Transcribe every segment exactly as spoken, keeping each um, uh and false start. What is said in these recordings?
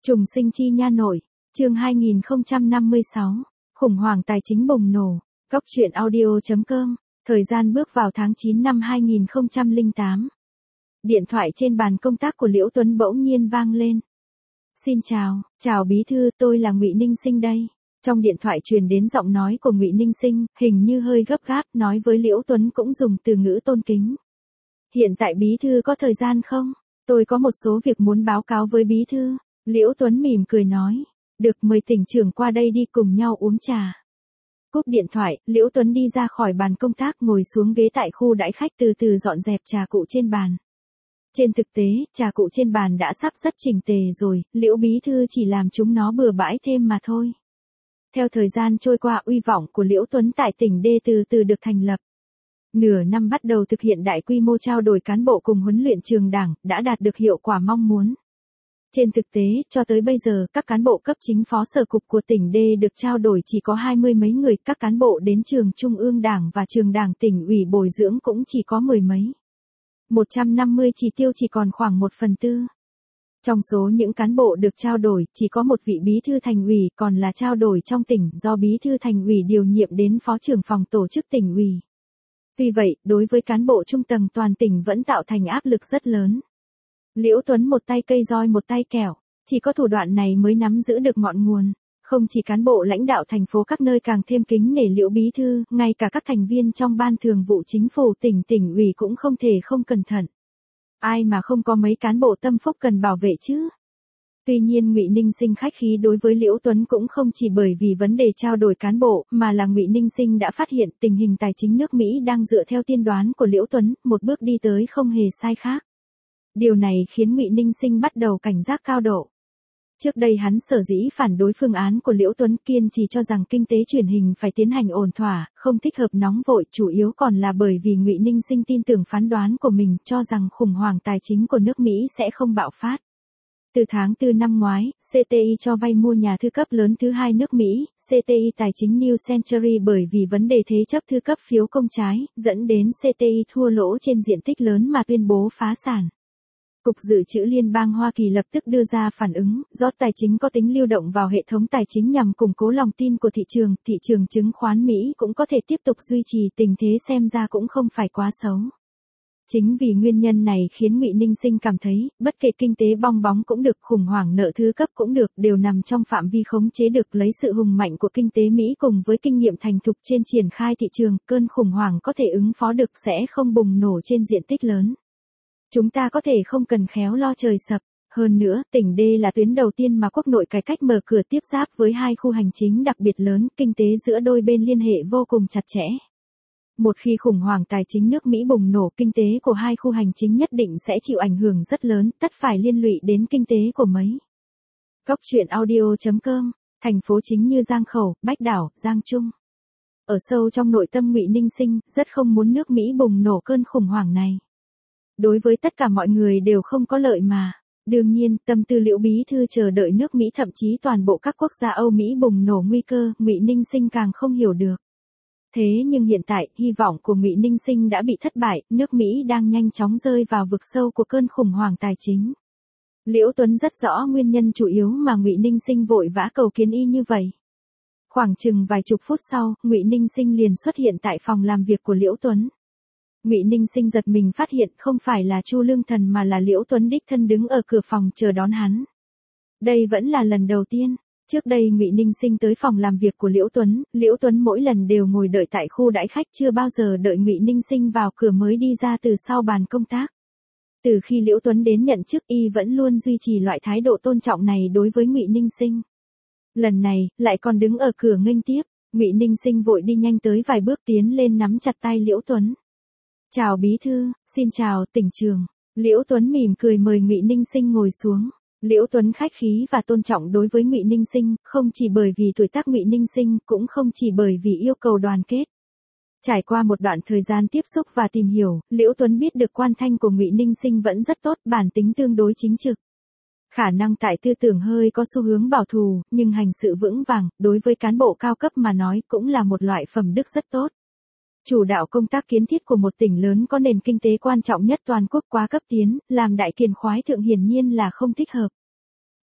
Trùng sinh chi nha nội, chương hai nghìn không trăm năm mươi sáu, khủng hoảng tài chính bùng nổ, góc truyện audio.com, thời gian bước vào tháng chín năm hai nghìn không trăm lẻ tám. Điện thoại trên bàn công tác của Liễu Tuấn bỗng nhiên vang lên. Xin chào, chào bí thư, tôi là Ngụy Ninh Sinh đây. Trong điện thoại truyền đến giọng nói của Ngụy Ninh Sinh, hình như hơi gấp gáp, nói với Liễu Tuấn cũng dùng từ ngữ tôn kính. Hiện tại bí thư có thời gian không? Tôi có một số việc muốn báo cáo với bí thư. Liễu Tuấn mỉm cười nói. Được, mời tỉnh trưởng qua đây đi cùng nhau uống trà. Cúp điện thoại, Liễu Tuấn đi ra khỏi bàn công tác ngồi xuống ghế tại khu đãi khách từ từ dọn dẹp trà cụ trên bàn. Trên thực tế, trà cụ trên bàn đã sắp rất chỉnh tề rồi, Liễu bí thư chỉ làm chúng nó bừa bãi thêm mà thôi. Theo thời gian trôi qua, uy vọng của Liễu Tuấn tại tỉnh D từ từ được thành lập. Nửa năm bắt đầu thực hiện đại quy mô trao đổi cán bộ cùng huấn luyện trường đảng, đã đạt được hiệu quả mong muốn. Trên thực tế, cho tới bây giờ, các cán bộ cấp chính phó sở cục của tỉnh D được trao đổi chỉ có hai mươi mấy người, các cán bộ đến trường Trung ương Đảng và trường Đảng tỉnh ủy bồi dưỡng cũng chỉ có mười mấy. một trăm năm mươi chỉ tiêu chỉ còn khoảng một phần tư. Trong số những cán bộ được trao đổi, chỉ có một vị bí thư thành ủy, còn là trao đổi trong tỉnh do bí thư thành ủy điều nhiệm đến phó trưởng phòng tổ chức tỉnh ủy. Vì vậy, đối với cán bộ trung tầng toàn tỉnh vẫn tạo thành áp lực rất lớn. Liễu Tuấn một tay cây roi một tay kẻo, chỉ có thủ đoạn này mới nắm giữ được ngọn nguồn. Không chỉ cán bộ lãnh đạo thành phố các nơi càng thêm kính nể Liễu bí thư, ngay cả các thành viên trong ban thường vụ chính phủ tỉnh tỉnh ủy cũng không thể không cẩn thận. Ai mà không có mấy cán bộ tâm phúc cần bảo vệ chứ? Tuy nhiên Ngụy Ninh Sinh khách khí đối với Liễu Tuấn cũng không chỉ bởi vì vấn đề trao đổi cán bộ, mà là Ngụy Ninh Sinh đã phát hiện tình hình tài chính nước Mỹ đang dựa theo tiên đoán của Liễu Tuấn, một bước đi tới không hề sai khác. Điều này khiến Ngụy Ninh Sinh bắt đầu cảnh giác cao độ. Trước đây hắn sở dĩ phản đối phương án của Liễu Tuấn, kiên trì cho rằng kinh tế truyền hình phải tiến hành ổn thỏa, không thích hợp nóng vội, chủ yếu còn là bởi vì Ngụy Ninh Sinh tin tưởng phán đoán của mình, cho rằng khủng hoảng tài chính của nước Mỹ sẽ không bạo phát. Từ tháng tư năm ngoái, xê tê i cho vay mua nhà thứ cấp lớn thứ hai nước Mỹ, xê tê i tài chính New Century bởi vì vấn đề thế chấp thứ cấp phiếu công trái, dẫn đến xê tê i thua lỗ trên diện tích lớn mà tuyên bố phá sản. Cục Dự trữ Liên bang Hoa Kỳ lập tức đưa ra phản ứng, do tài chính có tính lưu động vào hệ thống tài chính nhằm củng cố lòng tin của thị trường, thị trường chứng khoán Mỹ cũng có thể tiếp tục duy trì, tình thế xem ra cũng không phải quá xấu. Chính vì nguyên nhân này khiến Ngụy Ninh Sinh cảm thấy, bất kể kinh tế bong bóng cũng được, khủng hoảng nợ thứ cấp cũng được, đều nằm trong phạm vi khống chế được. Lấy sự hùng mạnh của kinh tế Mỹ cùng với kinh nghiệm thành thục trên triển khai thị trường, cơn khủng hoảng có thể ứng phó được, sẽ không bùng nổ trên diện tích lớn. Chúng ta có thể không cần khéo lo trời sập. Hơn nữa, tỉnh D là tuyến đầu tiên mà quốc nội cải cách mở cửa tiếp giáp với hai khu hành chính đặc biệt lớn, kinh tế giữa đôi bên liên hệ vô cùng chặt chẽ. Một khi khủng hoảng tài chính nước Mỹ bùng nổ, kinh tế của hai khu hành chính nhất định sẽ chịu ảnh hưởng rất lớn, tất phải liên lụy đến kinh tế của mấy. Góc truyện audio.com, thành phố chính như Giang Khẩu, Bách Đảo, Giang Trung. Ở sâu trong nội tâm Ngụy Ninh Sinh, rất không muốn nước Mỹ bùng nổ cơn khủng hoảng này. Đối với tất cả mọi người đều không có lợi mà. Đương nhiên, tâm tư Liễu bí thư chờ đợi nước Mỹ, thậm chí toàn bộ các quốc gia Âu Mỹ bùng nổ nguy cơ, Ngụy Ninh Sinh càng không hiểu được. Thế nhưng hiện tại, hy vọng của Ngụy Ninh Sinh đã bị thất bại, nước Mỹ đang nhanh chóng rơi vào vực sâu của cơn khủng hoảng tài chính. Liễu Tuấn rất rõ nguyên nhân chủ yếu mà Ngụy Ninh Sinh vội vã cầu kiến y như vậy. Khoảng chừng vài chục phút sau, Ngụy Ninh Sinh liền xuất hiện tại phòng làm việc của Liễu Tuấn. Ngụy Ninh Sinh giật mình phát hiện không phải là Chu Lương Thần mà là Liễu Tuấn đích thân đứng ở cửa phòng chờ đón hắn. Đây vẫn là lần đầu tiên. Trước đây Ngụy Ninh Sinh tới phòng làm việc của Liễu Tuấn, Liễu Tuấn mỗi lần đều ngồi đợi tại khu đãi khách, chưa bao giờ đợi Ngụy Ninh Sinh vào cửa mới đi ra từ sau bàn công tác. Từ khi Liễu Tuấn đến nhận chức, y vẫn luôn duy trì loại thái độ tôn trọng này đối với Ngụy Ninh Sinh. Lần này, lại còn đứng ở cửa nghênh tiếp, Ngụy Ninh Sinh vội đi nhanh tới vài bước tiến lên nắm chặt tay Liễu Tuấn. Chào bí thư, xin chào tỉnh trường. Liễu Tuấn mỉm cười mời Ngụy Ninh Sinh ngồi xuống. Liễu Tuấn khách khí và tôn trọng đối với Ngụy Ninh Sinh, không chỉ bởi vì tuổi tác Ngụy Ninh Sinh, cũng không chỉ bởi vì yêu cầu đoàn kết. Trải qua một đoạn thời gian tiếp xúc và tìm hiểu, Liễu Tuấn biết được quan thanh của Ngụy Ninh Sinh vẫn rất tốt, bản tính tương đối chính trực. Khả năng tại tư tưởng hơi có xu hướng bảo thủ, nhưng hành sự vững vàng, đối với cán bộ cao cấp mà nói cũng là một loại phẩm đức rất tốt. Chủ đạo công tác kiến thiết của một tỉnh lớn có nền kinh tế quan trọng nhất toàn quốc quá cấp tiến, làm đại kiền khoái thượng hiển nhiên là không thích hợp.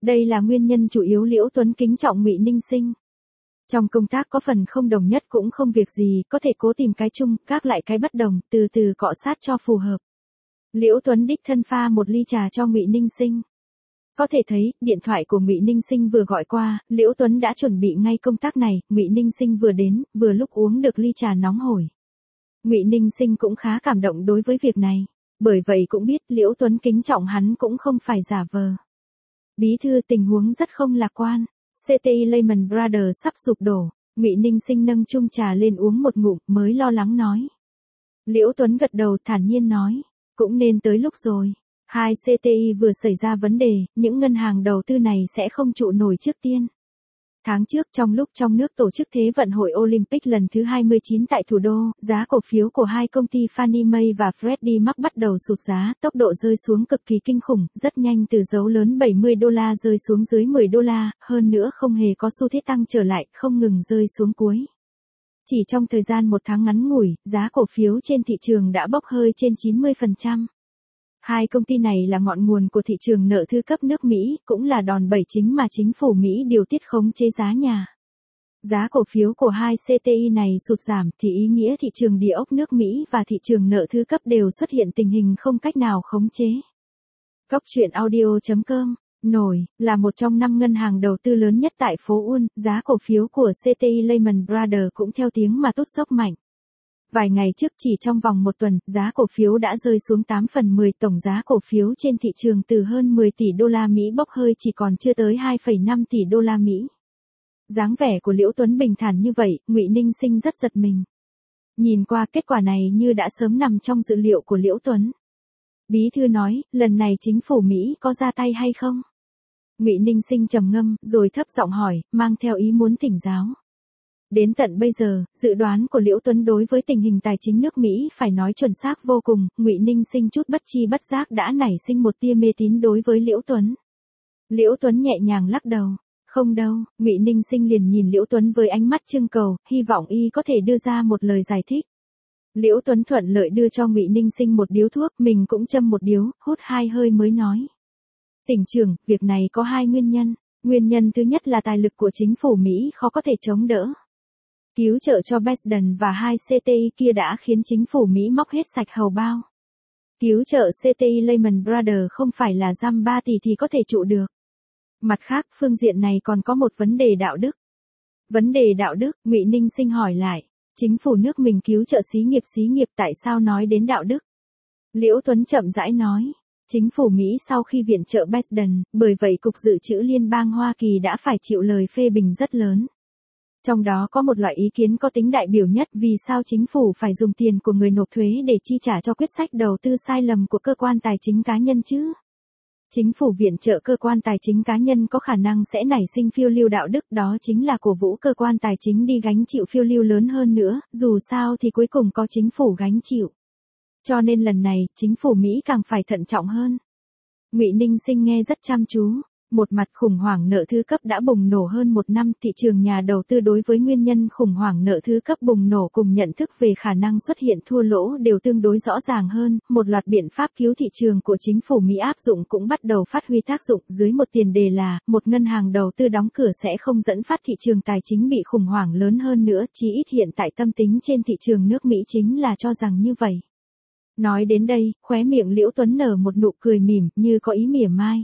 Đây là nguyên nhân chủ yếu Liễu Tuấn kính trọng Ngụy Ninh Sinh. Trong công tác có phần không đồng nhất cũng không việc gì, có thể cố tìm cái chung, các lại cái bất đồng, từ từ cọ sát cho phù hợp. Liễu Tuấn đích thân pha một ly trà cho Ngụy Ninh Sinh. Có thể thấy, điện thoại của Ngụy Ninh Sinh vừa gọi qua, Liễu Tuấn đã chuẩn bị ngay công tác này, Ngụy Ninh Sinh vừa đến, vừa lúc uống được ly trà nóng hổi. Ngụy Ninh Sinh cũng khá cảm động đối với việc này, bởi vậy cũng biết Liễu Tuấn kính trọng hắn cũng không phải giả vờ. Bí thư, tình huống rất không lạc quan, xê tê i Lehman Brothers sắp sụp đổ. Ngụy Ninh Sinh nâng chung trà lên uống một ngụm mới lo lắng nói. Liễu Tuấn gật đầu thản nhiên nói, cũng nên tới lúc rồi. Hai xê tê i vừa xảy ra vấn đề, những ngân hàng đầu tư này sẽ không trụ nổi trước tiên. Tháng trước trong lúc trong nước tổ chức Thế vận hội Olympic lần thứ hai mươi chín tại thủ đô, giá cổ phiếu của hai công ty Fannie Mae và Freddie Mac bắt đầu sụt giá, tốc độ rơi xuống cực kỳ kinh khủng, rất nhanh từ dấu lớn bảy mươi đô la rơi xuống dưới mười đô la, hơn nữa không hề có xu thế tăng trở lại, không ngừng rơi xuống cuối. Chỉ trong thời gian một tháng ngắn ngủi, giá cổ phiếu trên thị trường đã bốc hơi trên chín mươi phần trăm. Hai công ty này là ngọn nguồn của thị trường nợ thứ cấp nước Mỹ, cũng là đòn bẩy chính mà chính phủ Mỹ điều tiết khống chế giá nhà. Giá cổ phiếu của hai xê tê i này sụt giảm thì ý nghĩa thị trường địa ốc nước Mỹ và thị trường nợ thứ cấp đều xuất hiện tình hình không cách nào khống chế. Góc truyện audio chấm com, nổi, là một trong năm ngân hàng đầu tư lớn nhất tại phố Wall, giá cổ phiếu của xê tê i Lehman Brothers cũng theo tiếng mà tút dốc mạnh. Vài ngày trước chỉ trong vòng một tuần, giá cổ phiếu đã rơi xuống tám phần mười, tổng giá cổ phiếu trên thị trường từ hơn mười tỷ đô la Mỹ bốc hơi chỉ còn chưa tới hai phẩy năm tỷ đô la Mỹ. Dáng vẻ của Liễu Tuấn bình thản như vậy, Ngụy Ninh Sinh rất giật mình. Nhìn qua kết quả này như đã sớm nằm trong dự liệu của Liễu Tuấn. Bí thư nói, lần này chính phủ Mỹ có ra tay hay không? Ngụy Ninh Sinh trầm ngâm, rồi thấp giọng hỏi, mang theo ý muốn thỉnh giáo. Đến tận bây giờ, dự đoán của Liễu Tuấn đối với tình hình tài chính nước Mỹ phải nói chuẩn xác vô cùng, Ngụy Ninh Sinh chút bất chi bất giác đã nảy sinh một tia mê tín đối với Liễu Tuấn. Liễu Tuấn nhẹ nhàng lắc đầu, không đâu, Ngụy Ninh Sinh liền nhìn Liễu Tuấn với ánh mắt trưng cầu, hy vọng y có thể đưa ra một lời giải thích. Liễu Tuấn thuận lợi đưa cho Ngụy Ninh Sinh một điếu thuốc, mình cũng châm một điếu, hút hai hơi mới nói. Tỉnh trưởng, việc này có hai nguyên nhân, nguyên nhân thứ nhất là tài lực của chính phủ Mỹ khó có thể chống đỡ. Cứu trợ cho Biden và hai xê tê i kia đã khiến chính phủ Mỹ móc hết sạch hầu bao. Cứu trợ xê tê i Lehman Brothers không phải là dăm ba tỷ thì có thể trụ được. Mặt khác, phương diện này còn có một vấn đề đạo đức. Vấn đề đạo đức, Ngụy Ninh Sinh hỏi lại, chính phủ nước mình cứu trợ xí nghiệp xí nghiệp tại sao nói đến đạo đức? Liễu Tuấn chậm rãi nói, chính phủ Mỹ sau khi viện trợ Biden, bởi vậy Cục Dự trữ Liên bang Hoa Kỳ đã phải chịu lời phê bình rất lớn. Trong đó có một loại ý kiến có tính đại biểu nhất vì sao chính phủ phải dùng tiền của người nộp thuế để chi trả cho quyết sách đầu tư sai lầm của cơ quan tài chính cá nhân chứ. Chính phủ viện trợ cơ quan tài chính cá nhân có khả năng sẽ nảy sinh phiêu lưu đạo đức, đó chính là cổ vũ cơ quan tài chính đi gánh chịu phiêu lưu lớn hơn nữa, dù sao thì cuối cùng có chính phủ gánh chịu. Cho nên lần này, chính phủ Mỹ càng phải thận trọng hơn. Ngụy Ninh Sinh nghe rất chăm chú. Một mặt khủng hoảng nợ thứ cấp đã bùng nổ hơn một năm, thị trường nhà đầu tư đối với nguyên nhân khủng hoảng nợ thứ cấp bùng nổ cùng nhận thức về khả năng xuất hiện thua lỗ đều tương đối rõ ràng hơn, một loạt biện pháp cứu thị trường của chính phủ Mỹ áp dụng cũng bắt đầu phát huy tác dụng dưới một tiền đề là, một ngân hàng đầu tư đóng cửa sẽ không dẫn phát thị trường tài chính bị khủng hoảng lớn hơn nữa, chí ít hiện tại tâm tính trên thị trường nước Mỹ chính là cho rằng như vậy. Nói đến đây, khóe miệng Liễu Tuấn nở một nụ cười mỉm, như có ý mỉa mai.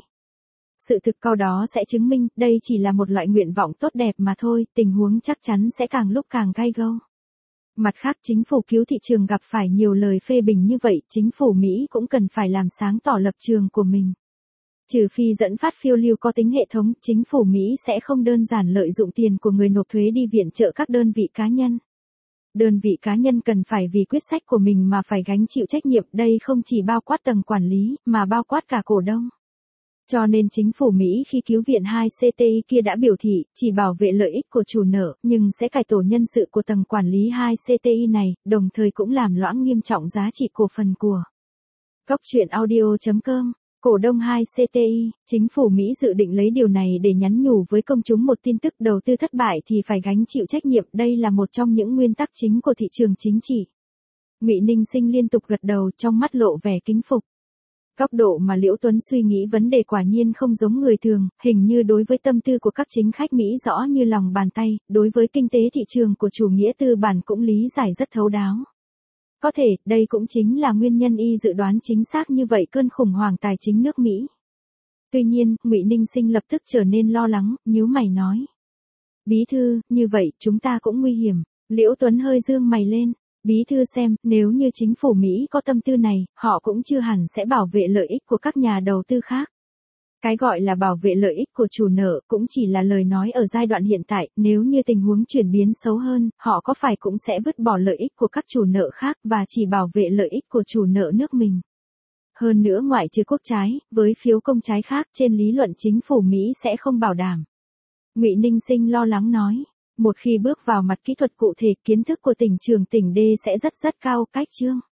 Sự thực sau đó sẽ chứng minh, đây chỉ là một loại nguyện vọng tốt đẹp mà thôi, tình huống chắc chắn sẽ càng lúc càng gay go. Mặt khác chính phủ cứu thị trường gặp phải nhiều lời phê bình như vậy, chính phủ Mỹ cũng cần phải làm sáng tỏ lập trường của mình. Trừ phi dẫn phát phiêu lưu có tính hệ thống, chính phủ Mỹ sẽ không đơn giản lợi dụng tiền của người nộp thuế đi viện trợ các đơn vị cá nhân. Đơn vị cá nhân cần phải vì quyết sách của mình mà phải gánh chịu trách nhiệm, đây không chỉ bao quát tầng quản lý, mà bao quát cả cổ đông. Cho nên chính phủ Mỹ khi cứu viện hai xê tê i kia đã biểu thị, chỉ bảo vệ lợi ích của chủ nợ, nhưng sẽ cải tổ nhân sự của tầng quản lý hai xê tê i này, đồng thời cũng làm loãng nghiêm trọng giá trị cổ phần của. Góc truyện audio chấm com, cổ đông hai xê tê i, chính phủ Mỹ dự định lấy điều này để nhắn nhủ với công chúng một tin tức đầu tư thất bại thì phải gánh chịu trách nhiệm, đây là một trong những nguyên tắc chính của thị trường chính trị. Ngụy Ninh Sinh liên tục gật đầu, trong mắt lộ vẻ kính phục. Góc độ mà Liễu Tuấn suy nghĩ vấn đề quả nhiên không giống người thường, hình như đối với tâm tư của các chính khách Mỹ rõ như lòng bàn tay, đối với kinh tế thị trường của chủ nghĩa tư bản cũng lý giải rất thấu đáo. Có thể, đây cũng chính là nguyên nhân y dự đoán chính xác như vậy cơn khủng hoảng tài chính nước Mỹ. Tuy nhiên, Ngụy Ninh Sinh lập tức trở nên lo lắng, nhíu mày nói. Bí thư, như vậy chúng ta cũng nguy hiểm. Liễu Tuấn hơi dương mày lên. Bí thư xem, nếu như chính phủ Mỹ có tâm tư này, họ cũng chưa hẳn sẽ bảo vệ lợi ích của các nhà đầu tư khác. Cái gọi là bảo vệ lợi ích của chủ nợ cũng chỉ là lời nói ở giai đoạn hiện tại, nếu như tình huống chuyển biến xấu hơn, họ có phải cũng sẽ vứt bỏ lợi ích của các chủ nợ khác và chỉ bảo vệ lợi ích của chủ nợ nước mình. Hơn nữa ngoại trừ quốc trái, với phiếu công trái khác trên lý luận chính phủ Mỹ sẽ không bảo đảm. Ngụy Ninh Sinh lo lắng nói. Một khi bước vào mặt kỹ thuật cụ thể, kiến thức của tỉnh trưởng tỉnh D sẽ rất rất cao, cách chương.